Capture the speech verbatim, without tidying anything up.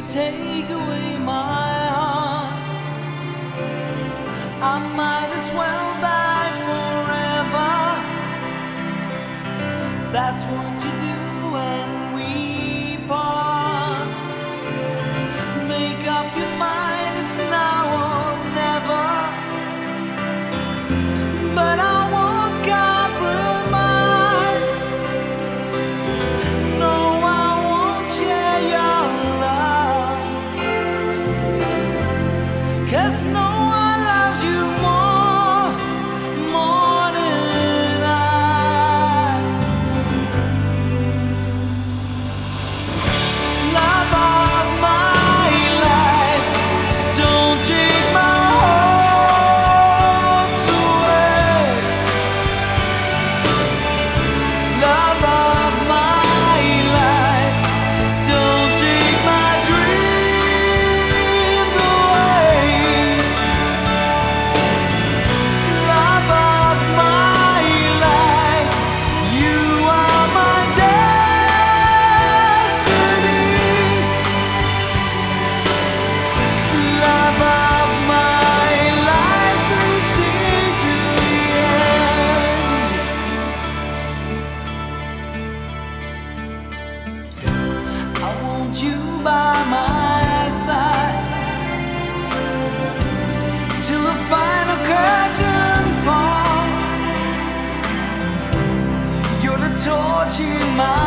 take away my heart. I might as well die forever. That's what you do when we part. Make up your mind, it's now or never. But I won't compromise. No, I won't share your love. 'Cause no one loves you more, more than I. Love of my life, don't take my hopes away. Love of my life, don't take my dreams away. Love of my life, you are my destiny. Love of my life, please stay to the end. I want you by my side till the final curtain falls. You're the torch in my